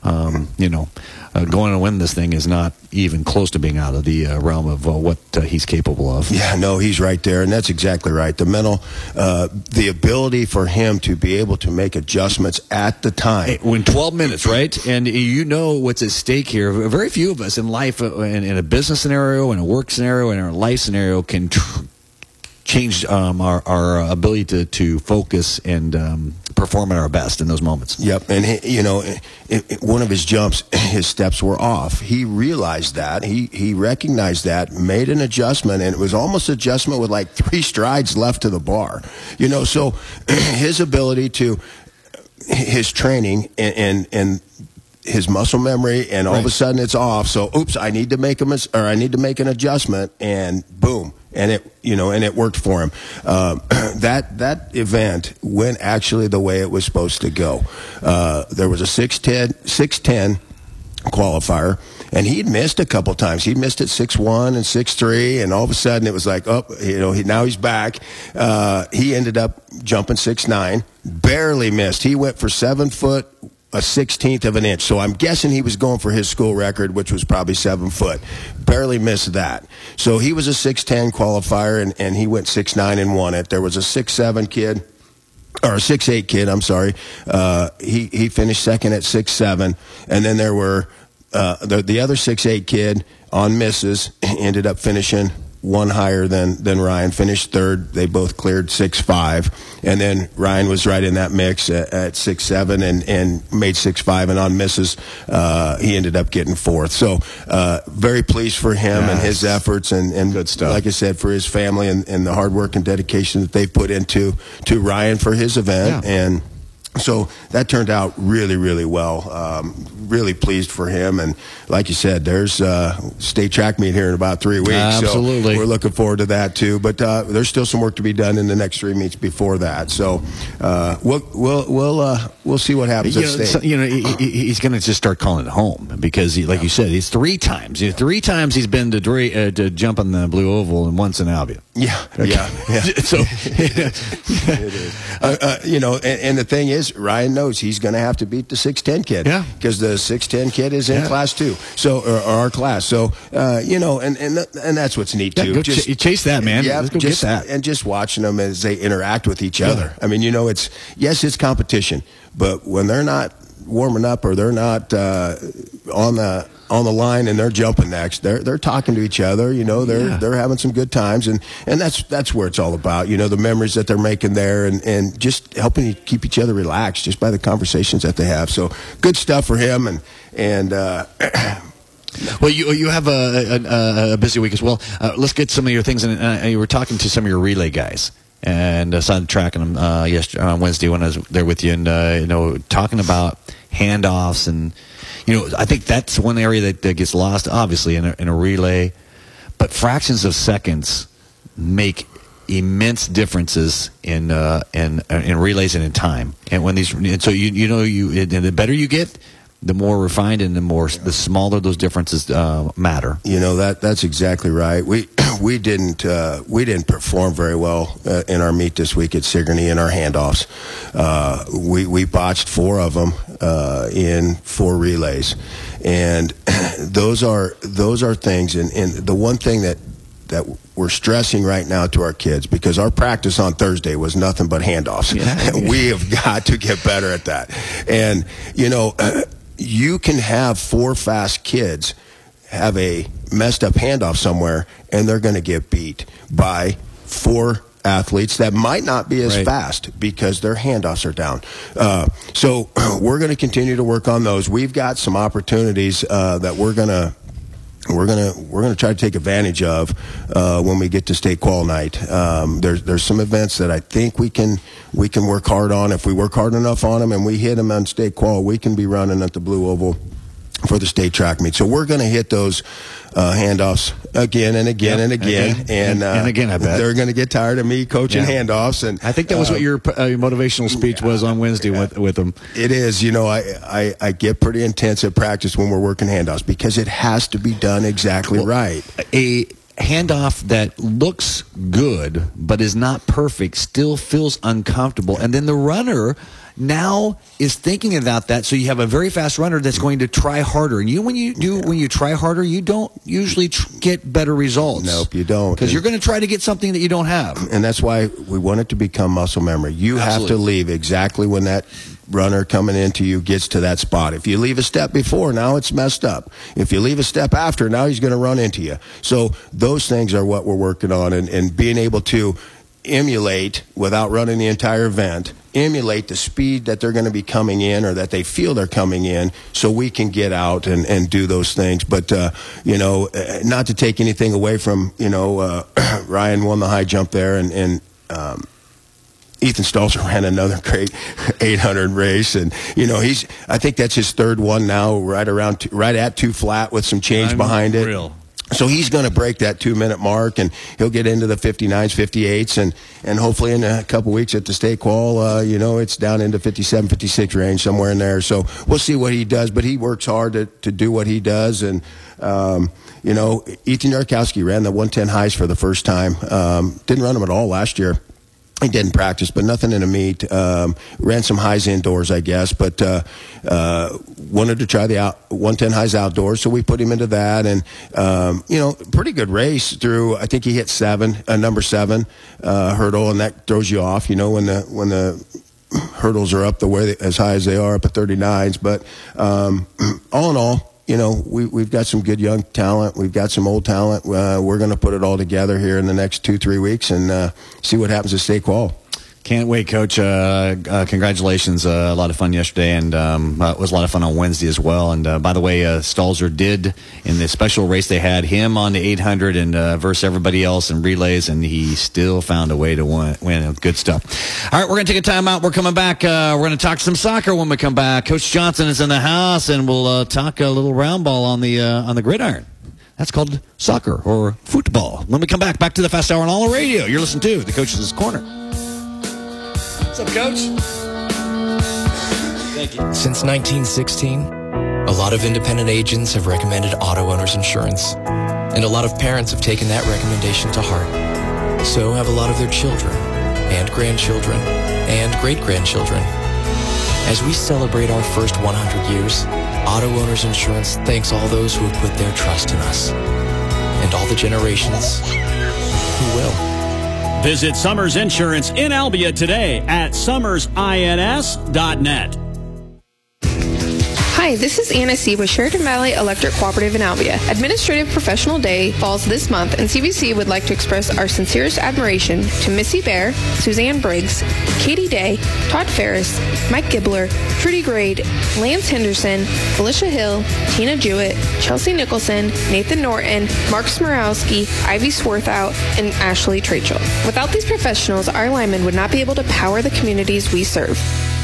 going to win this thing is not even close to being out of the realm of what he's capable of. Yeah, no, he's right there, and that's exactly right. The mental, the ability for him to be able to make adjustments at the time. When 12 minutes, right? And you know what's at stake here. Very few of us in life, in a business scenario, in a work scenario, in our life scenario, can change our ability to focus and perform at our best in those moments. Yep, and one of his jumps, his steps were off. He realized that. He recognized that, made an adjustment, and it was almost an adjustment with like 3 strides left to the bar. So his ability to, his training and his muscle memory, and all of a sudden it's off. So, oops, I need to make an adjustment, and boom. And it worked for him. That event went actually the way it was supposed to go. There was a 6'10" qualifier, and he'd missed a couple times. He missed at 6'1" and 6'3", and all of a sudden it was like, now he's back. He ended up jumping 6'9", barely missed. He went for 7 foot, a 1/16 of an inch. So I'm guessing he was going for his school record, which was probably 7 foot. Barely missed that. So he was a 6'10" qualifier, and he went 6'9" and won it. There was a 6'7" kid, or a 6'8" kid, I'm sorry. He finished second at 6'7", and then there were the other 6'8" kid on misses ended up finishing one higher than Ryan, finished third. They both cleared 6'5", and then Ryan was right in that mix at 6'7" and made 6'5", and on misses he ended up getting fourth. So very pleased for him and his efforts, and good stuff. Like I said, for his family and the hard work and dedication that they put into Ryan for his event. And so that turned out really, really well. Really pleased for him. And like you said, there's state track meet here in about 3 weeks. Absolutely. So we're looking forward to that too. But there's still some work to be done in the next 3 meets before that. So we'll see what happens at state. He's going to just start calling it home, because, like you said, he's 3 times. 3 times he's been to jump on the Blue Oval, and once in Albion. Yeah. So it is. And the thing is, Ryan knows he's going to have to beat the 6'10" kid. Yeah. Because the 6'10" kid is in class 2. So, or our class. So, and that's what's neat too. Go chase that, man. Yeah. Let's go get that. And just watching them as they interact with each other. I mean, it's competition, but when they're not warming up, or they're not on the line and they're jumping next, they're talking to each other. They're having some good times, and that's where it's all about. The memories that they're making there, and just helping you keep each other relaxed just by the conversations that they have. So good stuff for him, and well, you have a busy week as well. Let's get some of your things. And you were talking to some of your relay guys, and I started tracking them yesterday on Wednesday when I was there with you, and talking about handoffs, and I think that's one area that gets lost, obviously, in a relay. But fractions of seconds make immense differences in relays and in time. And when so the better you get, the more refined and the smaller those differences matter. That's exactly right. We didn't perform very well in our meet this week at Sigourney in our handoffs. We botched 4 of them in 4 relays, and those are things. And the one thing that we're stressing right now to our kids, because our practice on Thursday was nothing but handoffs. Yeah. We have got to get better at that. And you can have 4 fast kids have a messed up handoff somewhere, and they're going to get beat by 4 athletes that might not be as fast because their handoffs are down. So we're going to continue to work on those. We've got some opportunities that we're going to we're gonna try to take advantage of when we get to state qual night. There's some events that I think we can work hard on. If we work hard enough on them and we hit them on state qual, we can be running at the Blue Oval for the state track meet. So we're going to hit those handoffs again and again and again. And again, I bet. They're going to get tired of me coaching handoffs. And I think that was what your motivational speech was on Wednesday with them. It is. You know, I get pretty intense at practice when we're working handoffs because it has to be done exactly right. A handoff that looks good but is not perfect still feels uncomfortable. And then the runner now is thinking about that, so you have a very fast runner that's going to try harder. And when you try harder, you don't usually get better results. Nope, you don't. Because you're going to try to get something that you don't have. And that's why we want it to become muscle memory. You have to leave exactly when that runner coming into you gets to that spot. If you leave a step before, now it's messed up. If you leave a step after, now he's going to run into you. So those things are what we're working on, and being able to emulate, without running the entire event, emulate the speed that they're going to be coming in or that they feel they're coming in, so we can get out and do those things. But, not to take anything away from, Ryan won the high jump there, and Ethan Stalzer ran another great 800 race, and I think that's his third one now, right at 2 flat with some change behind it. So he's going to break that 2-minute mark, and he'll get into the 59s, 58s, and hopefully in a couple weeks at the state qual, it's down into 57, 56 range, somewhere in there. So we'll see what he does, but he works hard to do what he does. And, Ethan Yarkowski ran the 110 highs for the first time. Didn't run them at all last year. He didn't practice, but nothing in a meet. Ran some highs indoors, I guess, but wanted to try the 110 highs outdoors, so we put him into that. And, pretty good race through, I think he hit number 7 hurdle, and that throws you off, when the hurdles are up the way as high as they are, up at 39s. But all in all, we've got some good young talent. We've got some old talent. We're going to put it all together here in the next 2-3 weeks and see what happens at state qual. Can't wait, Coach. Congratulations. A lot of fun yesterday, and it was a lot of fun on Wednesday as well. And by the way, Stalzer did, in the special race they had, him on the 800 and versus everybody else in relays, and he still found a way to win. Good stuff. All right, we're going to take a timeout. We're coming back. We're going to talk some soccer when we come back. Coach Johnson is in the house, and we'll talk a little round ball on the gridiron. That's called soccer or football. When we come back to the Fast Hour on All Radio, you're listening to the Coach's Corner. What's up, Coach? Thank you. Since 1916, a lot of independent agents have recommended auto owner's insurance, and a lot of parents have taken that recommendation to heart. So have a lot of their children, and grandchildren, and great-grandchildren. As we celebrate our first 100 years, Auto Owners Insurance thanks all those who have put their trust in us, and all the generations who will. Visit Summers Insurance in Albia today at summersins.net. Hi, this is Anna C. with Sheridan Valley Electric Cooperative in Albia. Administrative Professional Day falls this month, and CBC would like to express our sincerest admiration to Missy Bear, Suzanne Briggs, Katie Day, Todd Ferris, Mike Gibbler, Trudy Grade, Lance Henderson, Felicia Hill, Tina Jewett, Chelsea Nicholson, Nathan Norton, Mark Smorowski, Ivy Swarthout, and Ashley Trachel. Without these professionals, our linemen would not be able to power the communities we serve.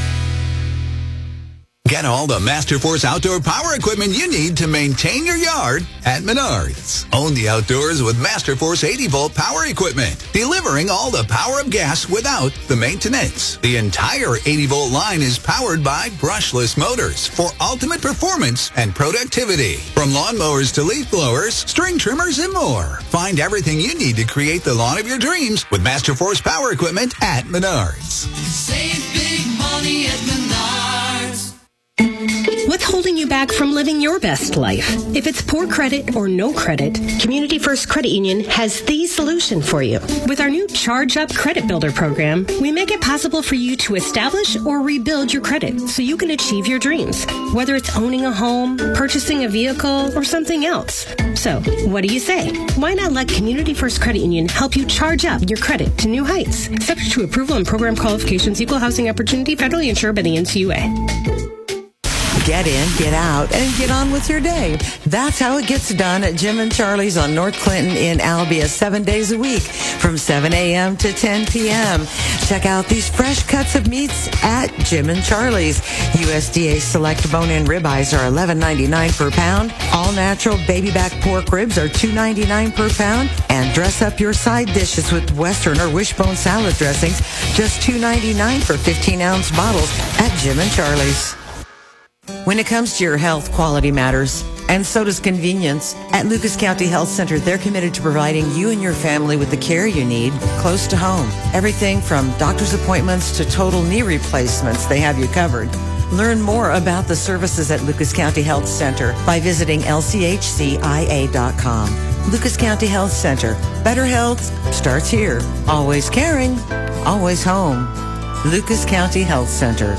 Get all the Masterforce outdoor power equipment you need to maintain your yard at Menards. Own the outdoors with Masterforce 80-volt power equipment, delivering all the power of gas without the maintenance. The entire 80-volt line is powered by brushless motors for ultimate performance and productivity. From lawnmowers to leaf blowers, string trimmers, and more. Find everything you need to create the lawn of your dreams with Masterforce power equipment at Menards. Save big money at Menards. What's holding you back from living your best life? If it's poor credit or no credit, Community First Credit Union has the solution for you. With our new Charge Up Credit Builder program, we make it possible for you to establish or rebuild your credit so you can achieve your dreams, whether it's owning a home, purchasing a vehicle, or something else. So, what do you say? Why not let Community First Credit Union help you charge up your credit to new heights? Subject to approval and program qualifications, equal housing opportunity, federally insured by the NCUA. Get in, get out, and get on with your day. That's how it gets done at Jim and Charlie's on North Clinton in Albia 7 days a week from 7 a.m. to 10 p.m. Check out these fresh cuts of meats at Jim and Charlie's. USDA select bone-in ribeyes are $11.99 per pound. All natural baby back pork ribs are $2.99 per pound. And dress up your side dishes with Western or wishbone salad dressings, just $2.99 for 15-ounce bottles at Jim and Charlie's. When it comes to your health, quality matters, and so does convenience. At Lucas County Health Center, they're committed to providing you and your family with the care you need close to home. Everything from doctor's appointments to total knee replacements, they have you covered. Learn more about the services at Lucas County Health Center by visiting lchcia.com. Lucas County Health Center. Better health starts here. Always caring, always home. Lucas County Health Center.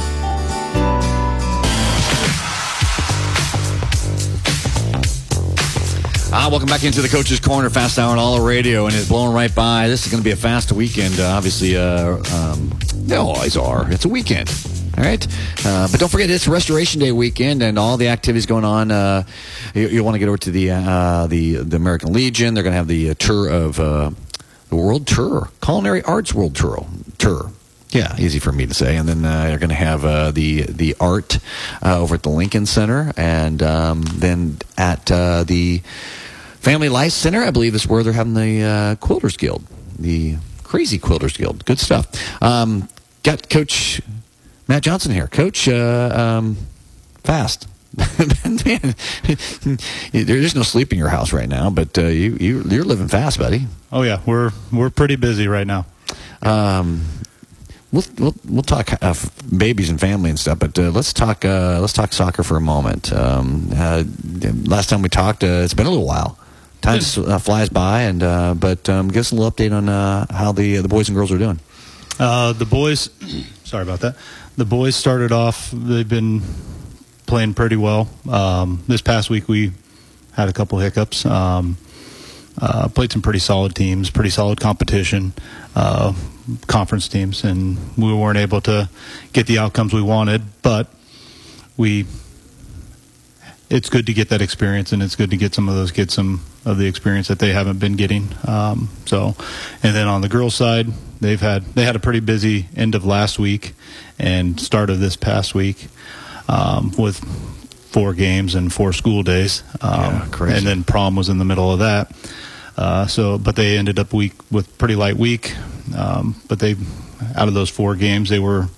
Welcome back into the Coach's Corner, Fast Hour on All Radio, and it's blowing right by. This is going to be a fast weekend. Obviously, they always are. It's a weekend, all right? But don't forget, it's Restoration Day weekend, and all the activities going on. You'll want to get over to the American Legion. They're going to have the tour of the World Tour, Culinary Arts World Tour. Yeah, easy for me to say. And then they're going to have the art over at the Lincoln Center, and then at the Family Life Center, I believe is where they're having the Quilters Guild, the Crazy Quilters Guild. Good stuff. Got Coach Matt Johnson here. Coach, fast. Man, there's no sleep in your house right now, but you're living fast, buddy. Oh yeah, we're pretty busy right now. We'll talk babies and family and stuff, but let's talk soccer for a moment. Last time we talked, it's been a little while. Time flies by, and but give us a little update on how the boys and girls are doing. The boys, sorry about that. The boys started off. They've been playing pretty well. This past week we had a couple hiccups. Played some pretty solid teams, pretty solid competition. Conference teams, and we weren't able to get the outcomes we wanted, but it's good to get that experience, and it's good to get some of those kids some of the experience that they haven't been getting. And then on the girls' side, they had a pretty busy end of last week and start of this past week with 4 games and 4 school days. Crazy. And then prom was in the middle of that. But they ended up with pretty light week. But they, out of those 4 games, they were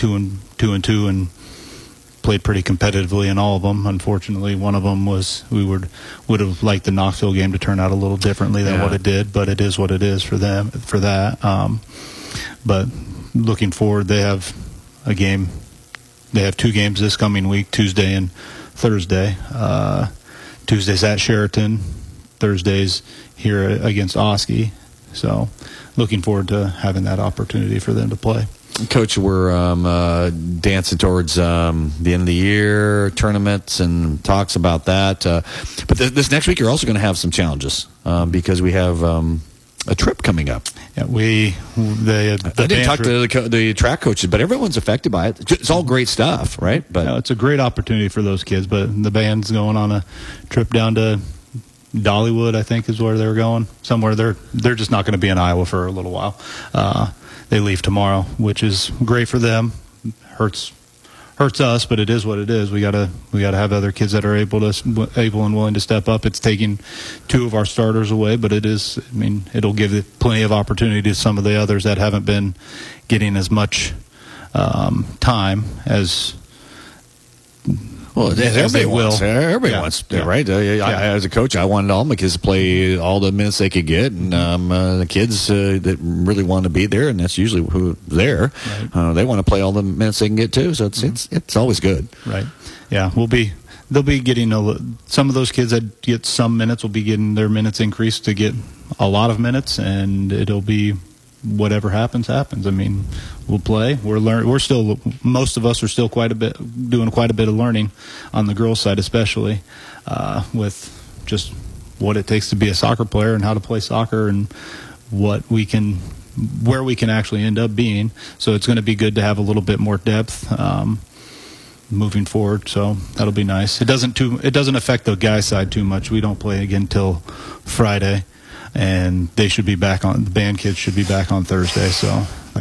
2-2 and played pretty competitively in all of them. Unfortunately, one of them was we would have liked the Knoxville game to turn out a little differently than what it did, but it is what it is for them for that. But looking forward, they have a game. They have 2 games this coming week, Tuesday and Thursday. Tuesday's at Sheraton, Thursday's here against Oski. So looking forward to having that opportunity for them to play. Coach, we're dancing towards the end of the year, tournaments, and talks about that. But this next week, you're also going to have some challenges because we have a trip coming up. Yeah, I didn't talk to the track coaches, but everyone's affected by it. It's all great stuff, right? But it's a great opportunity for those kids. But the band's going on a trip down to Dollywood, I think, is where they're going. Somewhere they're just not going to be in Iowa for a little while. They leave tomorrow, which is great for them. Hurts us, but it is what it is. We gotta have other kids that are able and willing to step up. It's taking 2 of our starters away, but it is. I mean, it'll give plenty of opportunity to some of the others that haven't been getting as much time as. Well, everybody wants, right? As a coach, I wanted all my kids to play all the minutes they could get, and the kids that really want to be there, and that's usually who's there. Right. They want to play all the minutes they can get too. So it's always good, right? Yeah, they'll be getting some of those kids that get some minutes will be getting their minutes increased to get a lot of minutes, and it'll be whatever happens. I mean, we'll play. We're still, most of us are still doing quite a bit of learning on the girls' side, especially with just what it takes to be a soccer player and how to play soccer and where we can actually end up being. So it's going to be good to have a little bit more depth. moving forward. So that'll be nice. It doesn't affect the guy side too much. We don't play again till Friday, and they should be back on. The band kids should be back on Thursday. So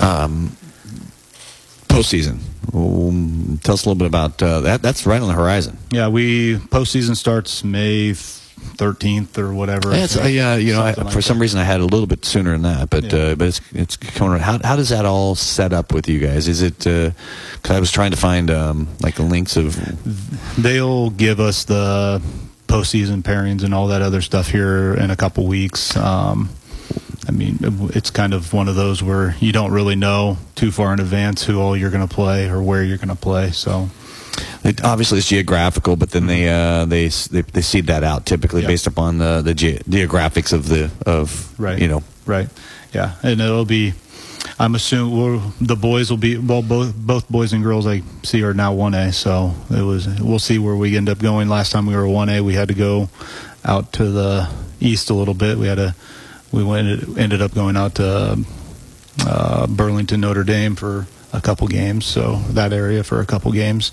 postseason. Tell us a little bit about that. That's right on the horizon. Yeah, postseason starts May 13th or whatever. For some reason I had a little bit sooner than that, but it's coming. How does that all set up with you guys? Is it? Because I was trying to find like the links of. They'll give us the postseason pairings and all that other stuff here in a couple weeks. I mean, it's kind of one of those where you don't really know too far in advance who all you're going to play or where you're going to play. So, obviously it's geographical, but then they seed that out typically based upon the geographics of right. Right. Yeah, and it'll be. I'm assuming the boys will be both boys and girls I see are now 1A. So we'll see where we end up going. Last time we were 1A, we had to go out to the east a little bit. We ended up going out to Burlington, Notre Dame for a couple games, so that area for a couple games.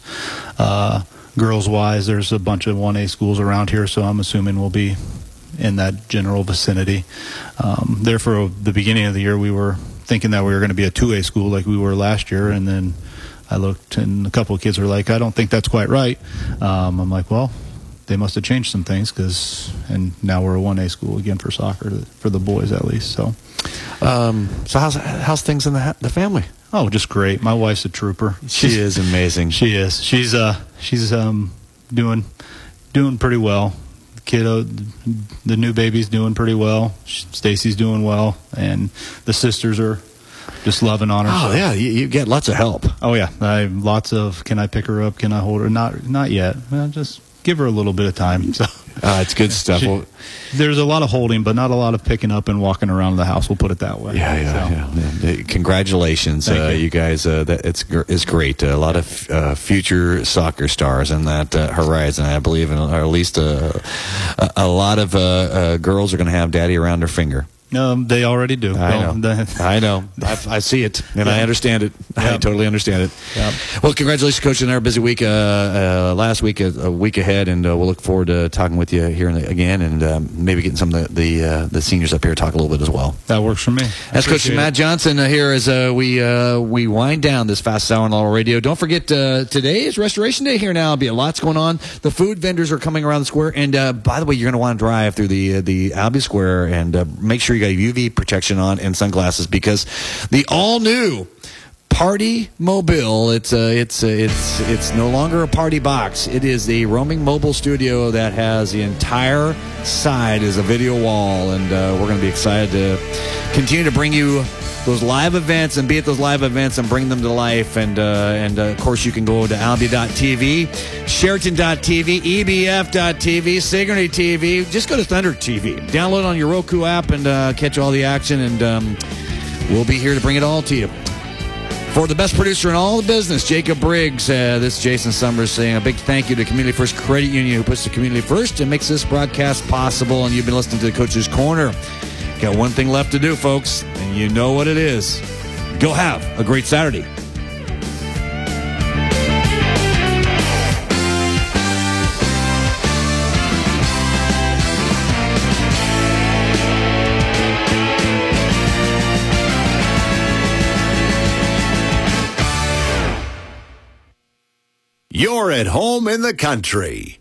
Girls-wise, there's a bunch of 1A schools around here, so I'm assuming we'll be in that general vicinity. There for the beginning of the year, we were thinking that we were going to be a 2A school like we were last year, and then I looked, and a couple of kids were like, I don't think that's quite right. I'm like, well, they must have changed some things and now we're a 1A school again for soccer, for the boys at least. So how's things in the family? Oh, just great. My wife's a trooper. She is amazing. She is. She's doing pretty well. The kiddo, the new baby's doing pretty well. Stacy's doing well, and the sisters are just loving on her. Oh yeah, you get lots of help. Oh yeah, lots of. Can I pick her up? Can I hold her? Not yet. Well, just give her a little bit of time. So it's good stuff. There's a lot of holding, but not a lot of picking up and walking around the house. We'll put it that way. Yeah. Congratulations, you guys. It's great. A lot of future soccer stars in that horizon, I believe, or at least a lot of girls are going to have daddy around their finger. They already do. I know. I see it, and I understand it. I totally understand it. Yep. Well, congratulations, Coach, on our busy week. Last week, a week ahead, and we'll look forward to talking with you here again, and maybe getting some of the seniors up here to talk a little bit as well. That works for me. That's Coach Matt Johnson here as we wind down this Fast Hour on All Radio. Don't forget, today is Restoration Day here now. There'll be lots going on. The food vendors are coming around the square, and by the way, you're going to want to drive through the Albee Square and make sure you got UV protection on and sunglasses, because the all-new Party Mobile, it's no longer a party box. It is the roaming mobile studio that has the entire side as a video wall, and we're going to be excited to continue to bring you those live events and be at those live events and bring them to life. And of course, you can go to Albee.tv, Sheraton.tv, EBF.tv, Sigourney TV. Just go to Thunder TV. Download on your Roku app and catch all the action. And we'll be here to bring it all to you. For the best producer in all the business, Jacob Briggs, this is Jason Summers saying a big thank you to Community First Credit Union, who puts the community first and makes this broadcast possible. And you've been listening to the Coach's Corner. Got one thing left to do, folks, and you know what it is. Go have a great Saturday. You're at home in the country.